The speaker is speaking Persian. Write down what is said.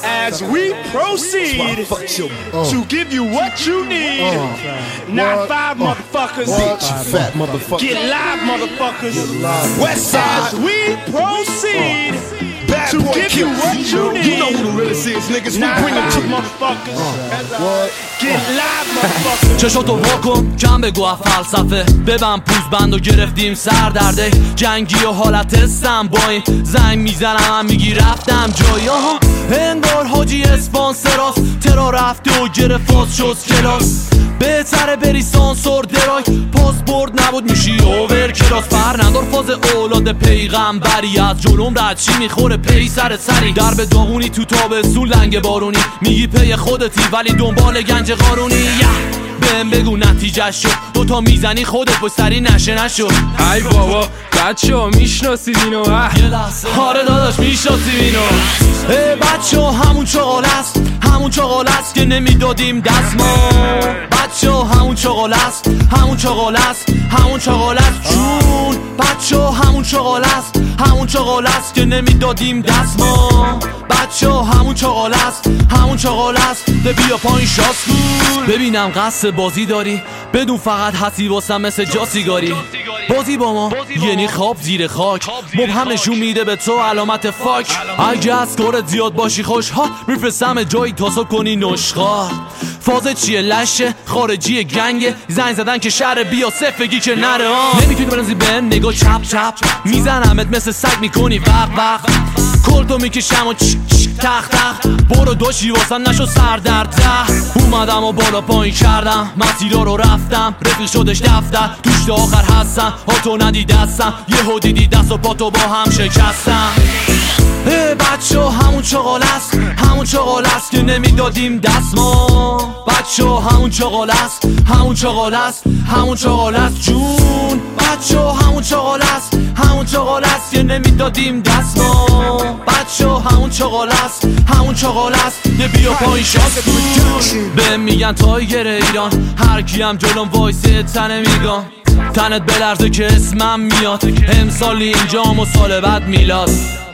As we proceed to give you what you need, not five motherfuckers, fat motherfucker. get live motherfuckers. Westside. As we proceed to give you what you need, you know who the realest is, niggas. We not bring them to five you. motherfuckers, get live motherfuckers. چشاتو واکن کم بگو از فلسفه ببن پوز بند و گرفتیم سردرده جنگی و حالت هستم با این زنگ میزنم هم میگی رفتم جایی ها انگار حاجی اسپانسراست ترا رفته و گرفت شد کلاس بهتره بری سانسور درای پاسپورت نبود میشی اوور کلاس پر ندار فاز اولاد پیغمبری از جلوم رد چی میخوره پی سر سری در به داغونی تو تابستون لنگ بارونی میگی پی خودتی ولی دنبال گنج قارونی بهم بگو نتیجه شد دوتا میزنی خودت با سری نشو ای بابا بچه ها میشناسید اینو آره داداش میشناسیم اینو بچه ها همون چغال است همون چغال است که نمیدادیم دست ما بچه ها همون چغال است همون چغال است همون چغال است جون بچه ها همون چغال است همون چغال است که نمیدادیم دست ما بچه ها همون چغال است همون چغال است ده بیا پایین شاست ببینم قصد بازی داری بدون فقط حسی واسم مثل جا سیگاری بازی با ما یعنی خواب زیر خاک مبهم نشون میده به تو علامت فاک اگه از کارت زیاد باشی خوشها میفرستم جایی تاسو کنی نشخار فازه چیه لشه خارجی گنگه زنگ زدن که شهر بیا سفگی که نره نمیتونی برنزی به نگاه چپ چپ میزنمت مثل سگ میکنی وق کلتو میکشم و تخ تخ برو دوشی واسن نشو سردرده اومدم و بالا پایین کردم مسیرا رو رفتم رفیق شدش دفتر توش تا آخر هستم ها تو ندیده هستم یهو دیدی دست و پاتو با هم شکستم بچه ها همون چغال است همون چغال است که نمیدادیم دست ما بچه ها همون چغال است همون چغال است همون چغال است جون بچه ها همون چغال است همون چغال است که نمیدادیم دست ما بچه ها همون چغال است همون چغال است یه بیا پایین شاست به میگن تایگر ایران هر کیم جلوم وایسه تنه میگم تنت بلرزه که اسمم میاد امسال اینجام و سال بعد میلاد